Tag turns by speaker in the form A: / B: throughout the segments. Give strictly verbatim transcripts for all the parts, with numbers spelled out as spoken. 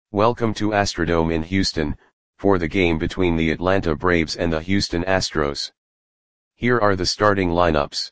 A: Welcome to Astrodome in Houston, for the game between the Atlanta Braves and the Houston Astros. Here are the starting lineups.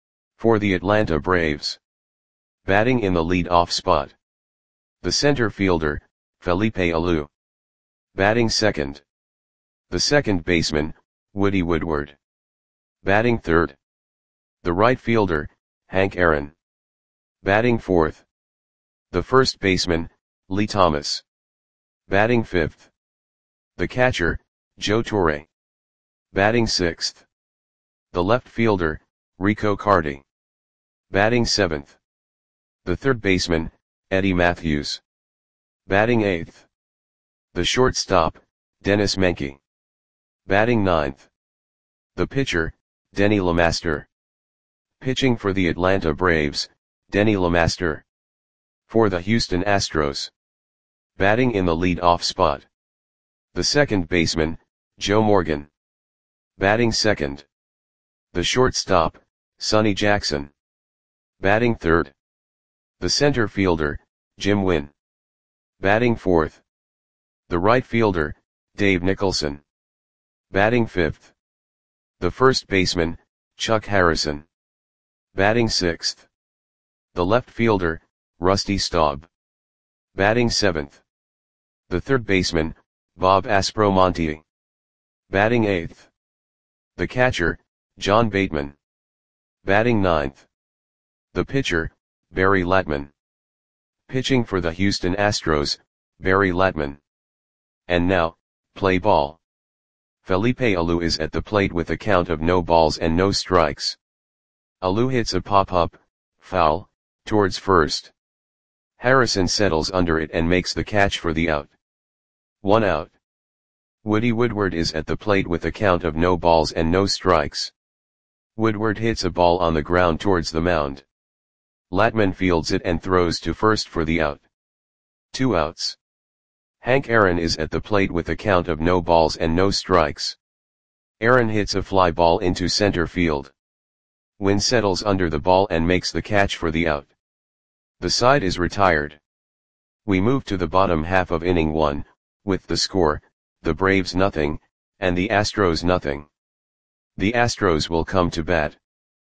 A: For the Atlanta Braves. Batting in the lead-off spot. The center fielder, Felipe Alou. Batting second. The second baseman, Woody Woodward. Batting third. The right fielder, Hank Aaron. Batting fourth. The first baseman, Lee Thomas. Batting fifth. The catcher, Joe Torre. Batting sixth. The left fielder, Rico Carty. Batting seventh. The third baseman, Eddie Matthews. Batting eighth. The shortstop, Dennis Menke. Batting ninth. The pitcher, Denny LeMaster. Pitching for the Atlanta Braves, Denny LeMaster. For the Houston Astros. Batting in the lead-off spot. The second baseman, Joe Morgan. Batting second. The shortstop, Sonny Jackson. Batting third. The center fielder, Jim Wynn. Batting fourth. The right fielder, Dave Nicholson. Batting fifth. The first baseman, Chuck Harrison. Batting sixth. The left fielder, Rusty Staub. Batting seventh. The third baseman, Bob Aspromonte. Batting eighth. The catcher, John Bateman. Batting ninth. The pitcher, Barry Latman. Pitching for the Houston Astros, Barry Latman. And now, play ball. Felipe Alou is at the plate with a count of no balls and no strikes. Alou hits a pop-up, foul, towards first. Harrison settles under it and makes the catch for the out. One out. Woody Woodward is at the plate with a count of no balls and no strikes. Woodward hits a ball on the ground towards the mound. Latman fields it and throws to first for the out. Two outs. Hank Aaron is at the plate with a count of no balls and no strikes. Aaron hits a fly ball into center field. Wynn settles under the ball and makes the catch for the out. The side is retired. We move to the bottom half of inning one, with the score, the Braves nothing, and the Astros nothing. The Astros will come to bat.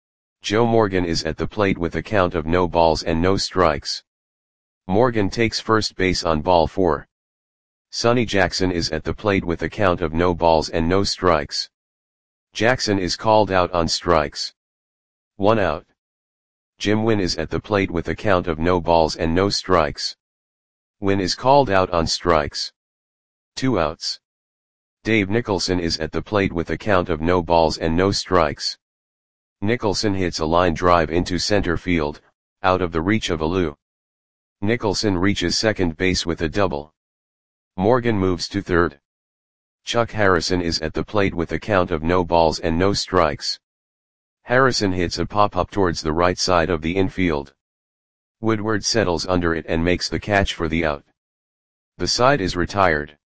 A: Joe Morgan is at the plate with a count of no balls and no strikes. Morgan takes first base on ball four. Sonny Jackson is at the plate with a count of no balls and no strikes. Jackson is called out on strikes. One out. Jim Wynn is at the plate with a count of no balls and no strikes. Wynn is called out on strikes. Two outs. Dave Nicholson is at the plate with a count of no balls and no strikes. Nicholson hits a line drive into center field, out of the reach of Alou. Nicholson reaches second base with a double. Morgan moves to third. Chuck Harrison is at the plate with a count of no balls and no strikes. Harrison hits a pop-up towards the right side of the infield. Woodward settles under it and makes the catch for the out. The side is retired.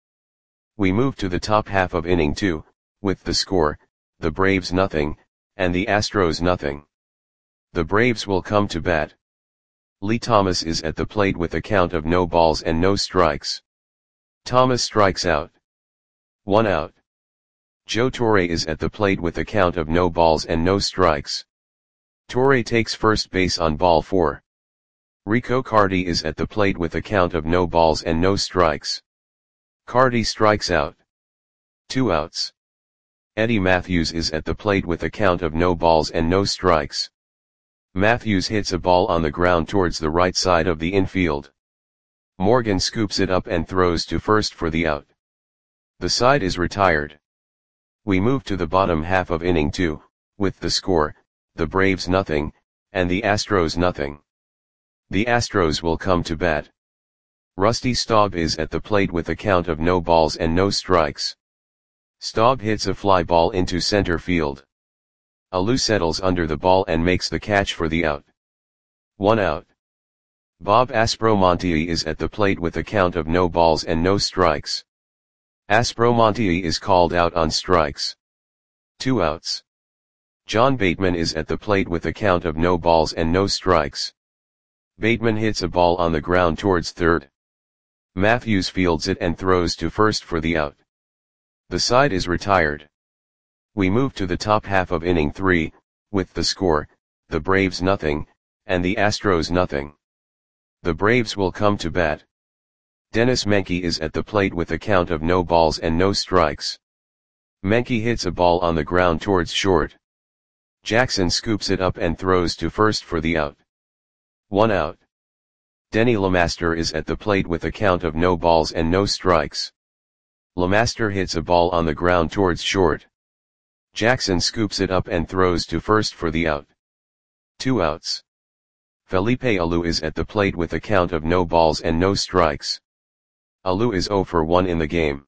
A: We move to the top half of inning two, with the score, the Braves nothing, and the Astros nothing. The Braves will come to bat. Lee Thomas is at the plate with a count of no balls and no strikes. Thomas strikes out. One out. Joe Torre is at the plate with a count of no balls and no strikes. Torre takes first base on ball four. Rico Carty is at the plate with a count of no balls and no strikes. Carty strikes out. Two outs. Eddie Matthews is at the plate with a count of no balls and no strikes. Matthews hits a ball on the ground towards the right side of the infield. Morgan scoops it up and throws to first for the out. The side is retired. We move to the bottom half of inning two, with the score, the Braves nothing, and the Astros nothing. The Astros will come to bat. Rusty Staub is at the plate with a count of no balls and no strikes. Staub hits a fly ball into center field. Alou settles under the ball and makes the catch for the out. One out. Bob Aspromonte is at the plate with a count of no balls and no strikes. Aspromonte is called out on strikes. Two outs. John Bateman is at the plate with a count of no balls and no strikes. Bateman hits a ball on the ground towards third. Matthews fields it and throws to first for the out. The side is retired. We move to the top half of inning three, with the score, the Braves nothing, and the Astros nothing. The Braves will come to bat. Dennis Menke is at the plate with a count of no balls and no strikes. Menke hits a ball on the ground towards short. Jackson scoops it up and throws to first for the out. One out. Denny LeMaster is at the plate with a count of no balls and no strikes. LeMaster hits a ball on the ground towards short. Jackson scoops it up and throws to first for the out. Two outs. Felipe Alou is at the plate with a count of no balls and no strikes. Alou is zero for one in the game.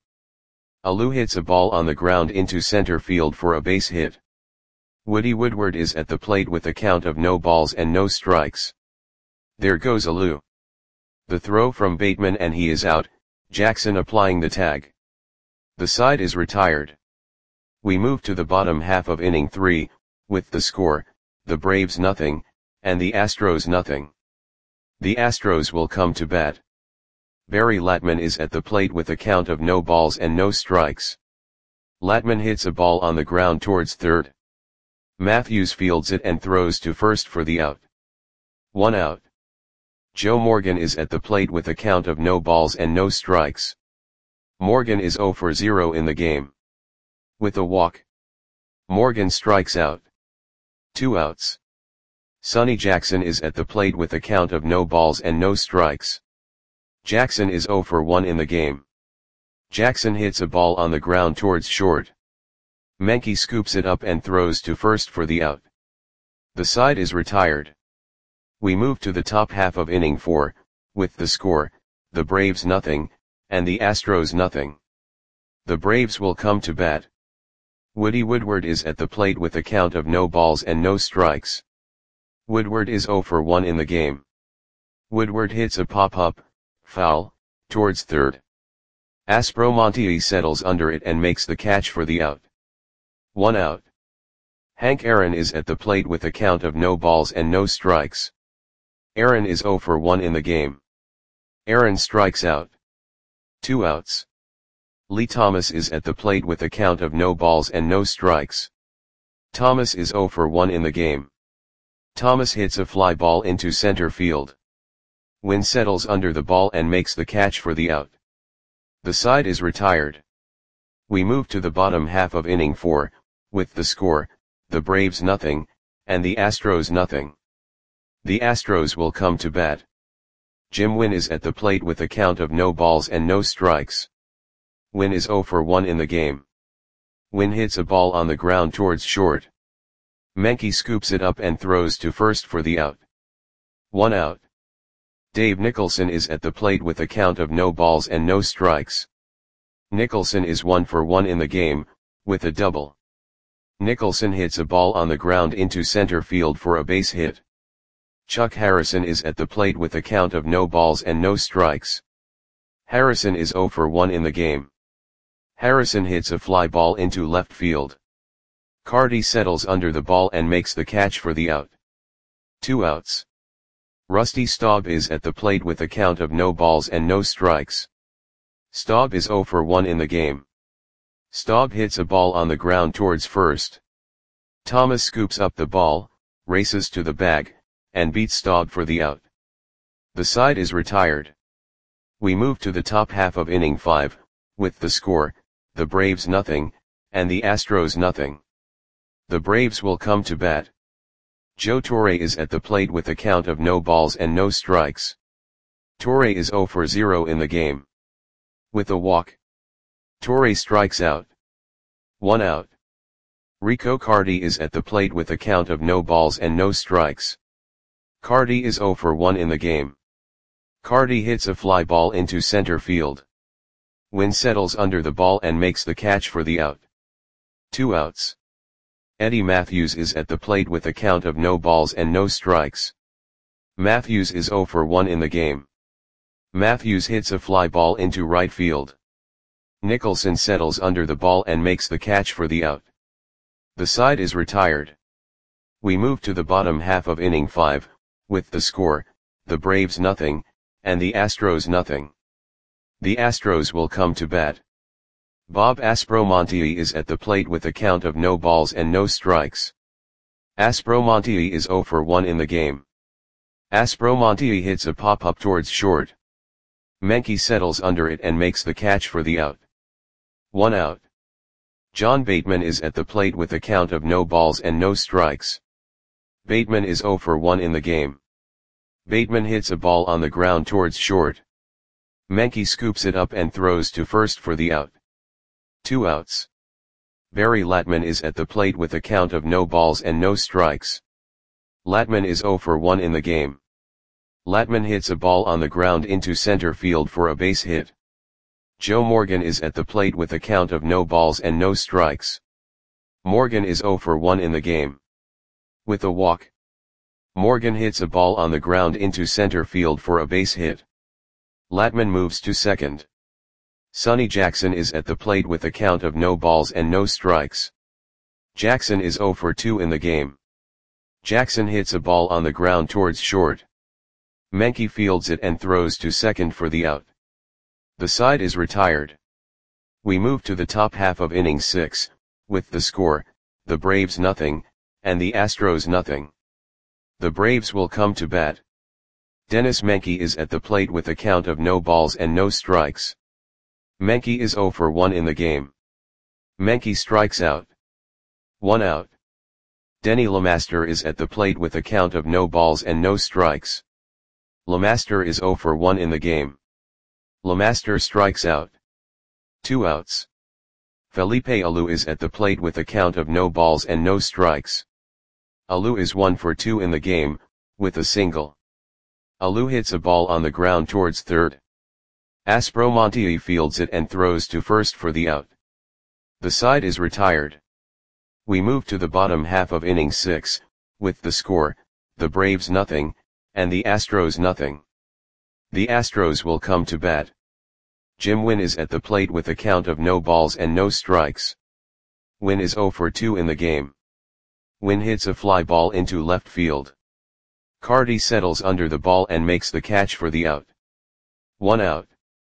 A: Alou hits a ball on the ground into center field for a base hit. Woody Woodward is at the plate with a count of no balls and no strikes. There goes Alou. The throw from Bateman and he is out, Jackson applying the tag. The side is retired. We move to the bottom half of inning three, with the score, the Braves nothing, and the Astros nothing. The Astros will come to bat. Barry Latman is at the plate with a count of no balls and no strikes. Latman hits a ball on the ground towards third. Matthews fields it and throws to first for the out. One out. Joe Morgan is at the plate with a count of no balls and no strikes. Morgan is zero for zero in the game. With a walk, Morgan strikes out. Two outs. Sonny Jackson is at the plate with a count of no balls and no strikes. Jackson is zero for one in the game. Jackson hits a ball on the ground towards short. Menke scoops it up and throws to first for the out. The side is retired. We move to the top half of inning four, with the score, the Braves nothing, and the Astros nothing. The Braves will come to bat. Woody Woodward is at the plate with a count of no balls and no strikes. Woodward is zero for one in the game. Woodward hits a pop-up, foul, towards third. Aspromonte settles under it and makes the catch for the out. One out. Hank Aaron is at the plate with a count of no balls and no strikes. Aaron is zero for one in the game. Aaron strikes out. Two outs. Lee Thomas is at the plate with a count of no balls and no strikes. Thomas is zero for one in the game. Thomas hits a fly ball into center field. Wynn settles under the ball and makes the catch for the out. The side is retired. We move to the bottom half of inning four, with the score, the Braves nothing, and the Astros nothing. The Astros will come to bat. Jim Wynn is at the plate with a count of no balls and no strikes. Wynn is zero for one in the game. Wynn hits a ball on the ground towards short. Menke scoops it up and throws to first for the out. One out. Dave Nicholson is at the plate with a count of no balls and no strikes. Nicholson is one for one in the game, with a double. Nicholson hits a ball on the ground into center field for a base hit. Chuck Harrison is at the plate with a count of no balls and no strikes. Harrison is zero for one in the game. Harrison hits a fly ball into left field. Carty settles under the ball and makes the catch for the out. Two outs. Rusty Staub is at the plate with a count of no balls and no strikes. Staub is zero for one in the game. Staub hits a ball on the ground towards first. Thomas scoops up the ball, races to the bag, and beats Staub for the out. The side is retired. We move to the top half of inning five, with the score, the Braves nothing, and the Astros nothing. The Braves will come to bat. Joe Torre is at the plate with a count of no balls and no strikes. Torre is zero for zero in the game. With a walk, Torre strikes out. One out. Rico Carty is at the plate with a count of no balls and no strikes. Carty is zero for one in the game. Carty hits a fly ball into center field. Wynn settles under the ball and makes the catch for the out. Two outs. Eddie Matthews is at the plate with a count of no balls and no strikes. Matthews is zero for one in the game. Matthews hits a fly ball into right field. Nicholson settles under the ball and makes the catch for the out. The side is retired. We move to the bottom half of inning five, with the score, the Braves nothing, and the Astros nothing. The Astros will come to bat. Bob Aspromonte is at the plate with a count of no balls and no strikes. Aspromonte is oh for one in the game. Aspromonte hits a pop-up towards short. Menke settles under it and makes the catch for the out. One out. John Bateman is at the plate with a count of no balls and no strikes. Bateman is oh for one in the game. Bateman hits a ball on the ground towards short. Menke scoops it up and throws to first for the out. Two outs. Barry Latman is at the plate with a count of no balls and no strikes. Latman is oh for one in the game. Latman hits a ball on the ground into center field for a base hit. Joe Morgan is at the plate with a count of no balls and no strikes. Morgan is oh for one in the game. With a walk. Morgan hits a ball on the ground into center field for a base hit. Latman moves to second. Sonny Jackson is at the plate with a count of no balls and no strikes. Jackson is oh for two in the game. Jackson hits a ball on the ground towards short. Menke fields it and throws to second for the out. The side is retired. We move to the top half of inning six, with the score, the Braves nothing, and the Astros nothing. The Braves will come to bat. Dennis Menke is at the plate with a count of no balls and no strikes. Menke is oh for one in the game. Menke strikes out. One out. Denny LeMaster is at the plate with a count of no balls and no strikes. LeMaster is oh for one in the game. LeMaster strikes out. Two outs. Felipe Alou is at the plate with a count of no balls and no strikes. Alou is one for two in the game, with a single. Alou hits a ball on the ground towards third. Aspromonte fields it and throws to first for the out. The side is retired. We move to the bottom half of inning six, with the score, the Braves nothing, and the Astros nothing. The Astros will come to bat. Jim Wynn is at the plate with a count of no balls and no strikes. Wynn is oh for two in the game. Wynn hits a fly ball into left field. Carty settles under the ball and makes the catch for the out. One out.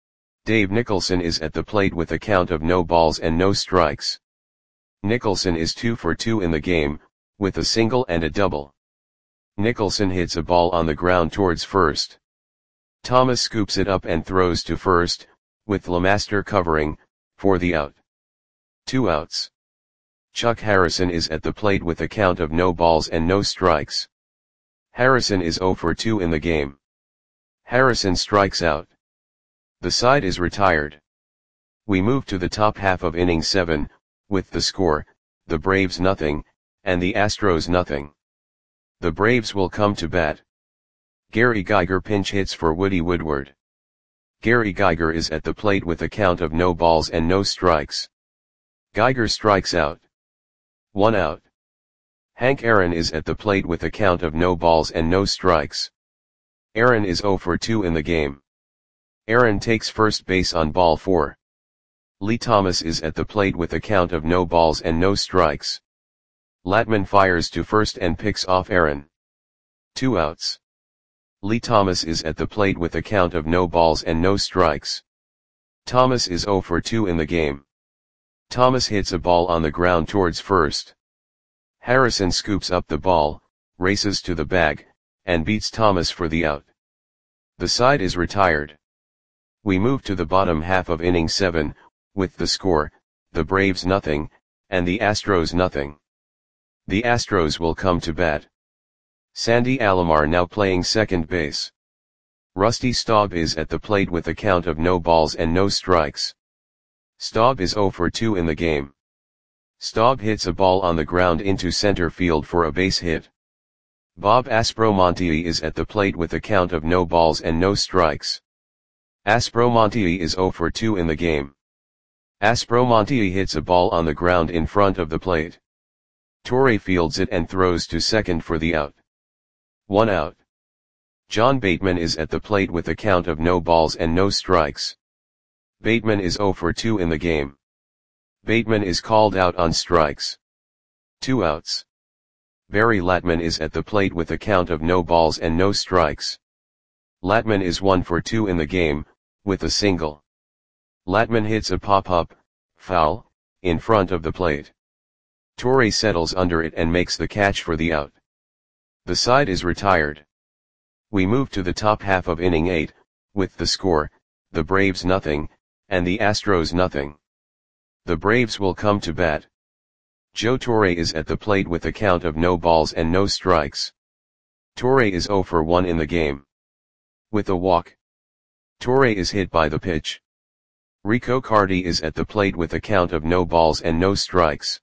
A: Dave Nicholson is at the plate with a count of no balls and no strikes. Nicholson is two for two in the game, with a single and a double. Nicholson hits a ball on the ground towards first. Thomas scoops it up and throws to first, with LeMaster covering, for the out. Two outs. Chuck Harrison is at the plate with a count of no balls and no strikes. Harrison is oh for two in the game. Harrison strikes out. The side is retired. We move to the top half of inning seven, with the score, the Braves nothing, and the Astros nothing. The Braves will come to bat. Gary Geiger pinch hits for Woody Woodward. Gary Geiger is at the plate with a count of no balls and no strikes. Geiger strikes out. One out. Hank Aaron is at the plate with a count of no balls and no strikes. Aaron is oh for two in the game. Aaron takes first base on ball four. Lee Thomas is at the plate with a count of no balls and no strikes. Latman fires to first and picks off Aaron. Two outs. Lee Thomas is at the plate with a count of no balls and no strikes. Thomas is oh for two in the game. Thomas hits a ball on the ground towards first. Harrison scoops up the ball, races to the bag, and beats Thomas for the out. The side is retired. We move to the bottom half of inning seven, with the score, the Braves nothing, and the Astros nothing. The Astros will come to bat. Sandy Alomar now playing second base. Rusty Staub is at the plate with a count of no balls and no strikes. Staub is oh for two in the game. Staub hits a ball on the ground into center field for a base hit. Bob Aspromonte is at the plate with a count of no balls and no strikes. Aspromonte is oh for two in the game. Aspromonte hits a ball on the ground in front of the plate. Torre fields it and throws to second for the out. One out. John Bateman is at the plate with a count of no balls and no strikes. Bateman is oh for two in the game. Bateman is called out on strikes. Two outs. Barry Latman is at the plate with a count of no balls and no strikes. Latman is one for two in the game, with a single. Latman hits a pop-up, foul, in front of the plate. Torre settles under it and makes the catch for the out. The side is retired. We move to the top half of inning eight, with the score, the Braves nothing, and the Astros nothing. The Braves will come to bat. Joe Torre is at the plate with a count of no balls and no strikes. Torre is oh for one in the game. With a walk. Torre is hit by the pitch. Rico Cardi is at the plate with a count of no balls and no strikes.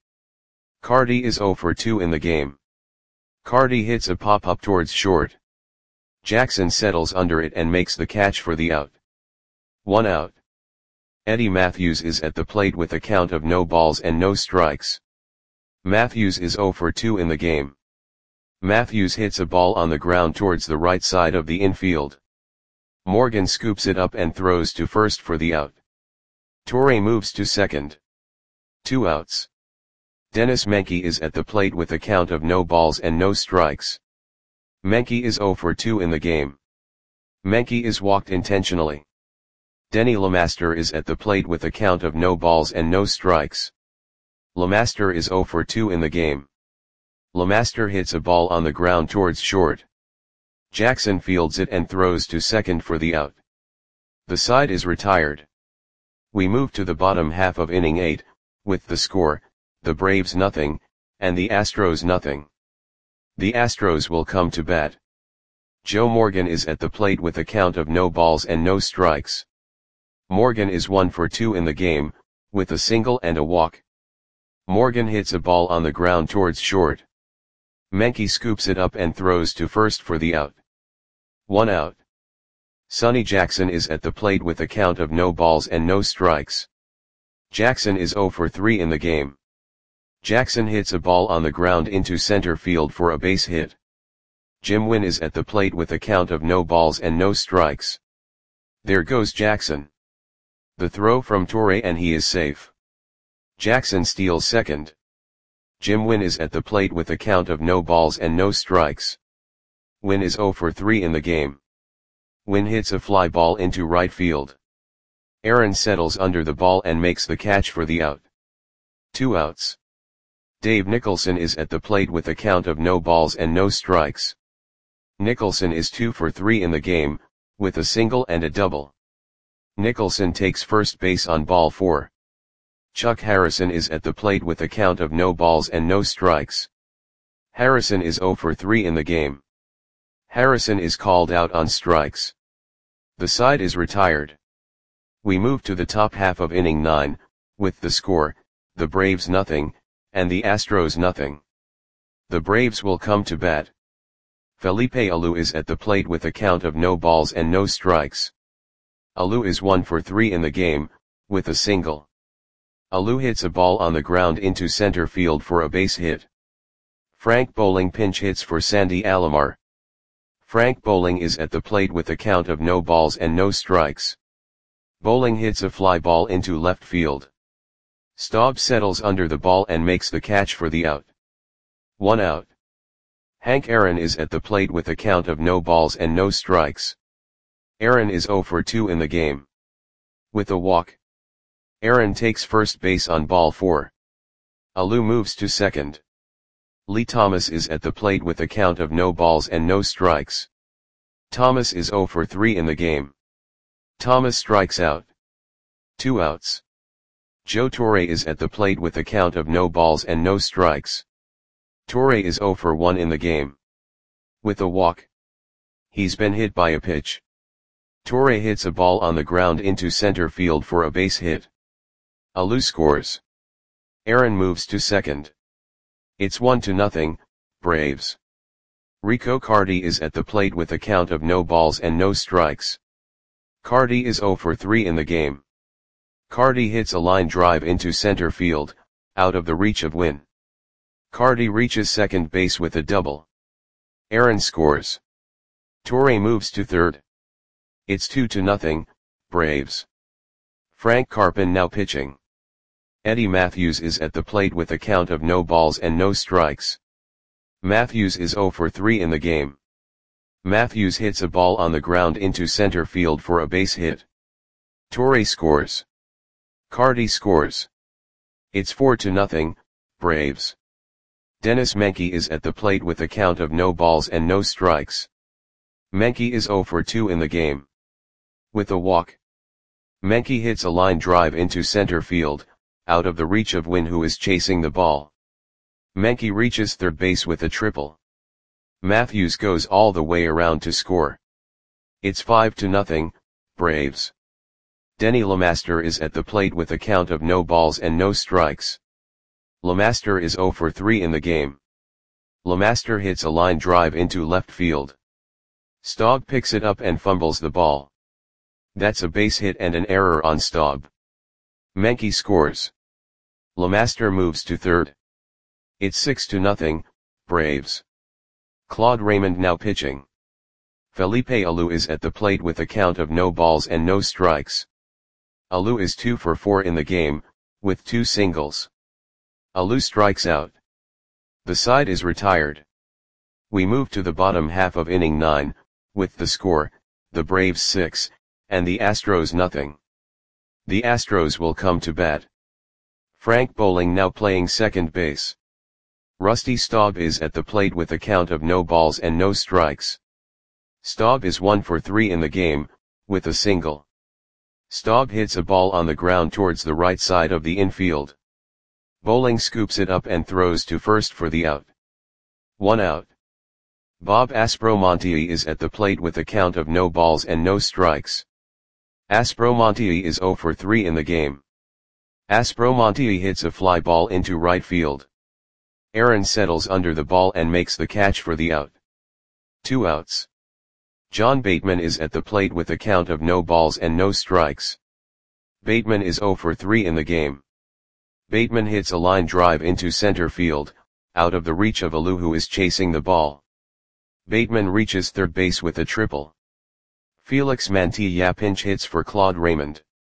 A: Cardi is oh for two in the game. Cardi hits a pop-up towards short. Jackson settles under it and makes the catch for the out. One out. Eddie Matthews is at the plate with a count of no balls and no strikes. Matthews is oh for two in the game. Matthews hits a ball on the ground towards the right side of the infield. Morgan scoops it up and throws to first for the out. Torre moves to second. Two outs. Dennis Menke is at the plate with a count of no balls and no strikes. Menke is oh for two in the game. Menke is walked intentionally. Denny LeMaster is at the plate with a count of no balls and no strikes. LeMaster is oh for two in the game. LeMaster hits a ball on the ground towards short. Jackson fields it and throws to second for the out. The side is retired. We move to the bottom half of inning eight, with the score, the Braves nothing, and the Astros nothing. The Astros will come to bat. Joe Morgan is at the plate with a count of no balls and no strikes. Morgan is one for two in the game, with a single and a walk. Morgan hits a ball on the ground towards short. Menke scoops it up and throws to first for the out. One out. Sonny Jackson is at the plate with a count of no balls and no strikes. Jackson is oh for three in the game. Jackson hits a ball on the ground into center field for a base hit. Jim Wynn is at the plate with a count of no balls and no strikes. There goes Jackson. The throw from Torre and he is safe. Jackson steals second. Jim Wynn is at the plate with a count of no balls and no strikes. Wynn is oh for three in the game. Wynn hits a fly ball into right field. Aaron settles under the ball and makes the catch for the out. Two outs. Dave Nicholson is at the plate with a count of no balls and no strikes. Nicholson is two for three in the game, with a single and a double. Nicholson takes first base on ball four. Chuck Harrison is at the plate with a count of no balls and no strikes. Harrison is oh for three in the game. Harrison is called out on strikes. The side is retired. We move to the top half of inning nine, with the score, the Braves nothing, and the Astros nothing. The Braves will come to bat. Felipe Alou is at the plate with a count of no balls and no strikes. Alou is one for three in the game, with a single. Alou hits a ball on the ground into center field for a base hit. Frank Bowling pinch hits for Sandy Alomar. Frank Bowling is at the plate with a count of no balls and no strikes. Bowling hits a fly ball into left field. Staub settles under the ball and makes the catch for the out. One out. Hank Aaron is at the plate with a count of no balls and no strikes. Aaron is oh for two in the game. With a walk. Aaron takes first base on ball four. Alou moves to second. Lee Thomas is at the plate with a count of no balls and no strikes. Thomas is oh for three in the game. Thomas strikes out. Two outs. Joe Torre is at the plate with a count of no balls and no strikes. Torre is oh for one in the game. With a walk. He's been hit by a pitch. Torre hits a ball on the ground into center field for a base hit. Alou scores. Aaron moves to second. It's one to nothing, Braves. Rico Cardi is at the plate with a count of no balls and no strikes. Cardi is oh for three in the game. Cardi hits a line drive into center field, out of the reach of Wynn. Cardi reaches second base with a double. Aaron scores. Torre moves to third. It's two to nothing, Braves. Frank Carpin now pitching. Eddie Matthews is at the plate with a count of no balls and no strikes. Matthews is oh for three in the game. Matthews hits a ball on the ground into center field for a base hit. Torre scores. Cardi scores. It's four to nothing, Braves. Dennis Menke is at the plate with a count of no balls and no strikes. Menke is zero for two in the game. With a walk. Menke hits a line drive into center field, out of the reach of Wynn, who is chasing the ball. Menke reaches third base with a triple. Matthews goes all the way around to score. It's five to nothing, Braves. Denny LeMaster is at the plate with a count of no balls and no strikes. LeMaster is zero for three in the game. LeMaster hits a line drive into left field. Staub picks it up and fumbles the ball. That's a base hit and an error on Staub. Menke scores. LeMaster moves to third. It's six to nothing, Braves. Claude Raymond now pitching. Felipe Alou is at the plate with a count of no balls and no strikes. Alou is two for four in the game, with two singles. Alou strikes out. The side is retired. We move to the bottom half of inning nine, with the score, the Braves six, and the Astros nothing. The Astros will come to bat. Frank Bowling now playing second base. Rusty Staub is at the plate with a count of no balls and no strikes. Staub is one for three in the game, with a single. Staub hits a ball on the ground towards the right side of the infield. Bowling scoops it up and throws to first for the out. One out. Bob Aspromonte is at the plate with a count of no balls and no strikes. Aspromonte is zero for three in the game. Aspromonte hits a fly ball into right field. Aaron settles under the ball and makes the catch for the out. Two outs. John Bateman is at the plate with a count of no balls and no strikes. Bateman is zero for three in the game. Bateman hits a line drive into center field, out of the reach of Alou, who is chasing the ball. Bateman reaches third base with a triple. Felix Mantilla pinch hits for Claude Raymond.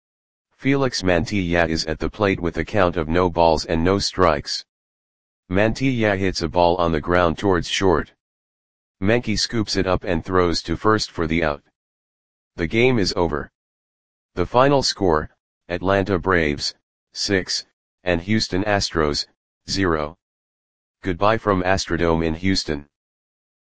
A: Felix Mantilla is at the plate with a count of no balls and no strikes. Mantilla hits a ball on the ground towards short. Menke scoops it up and throws to first for the out. The game is over. The final score, Atlanta Braves, six, and Houston Astros, zero. Goodbye from Astrodome in Houston.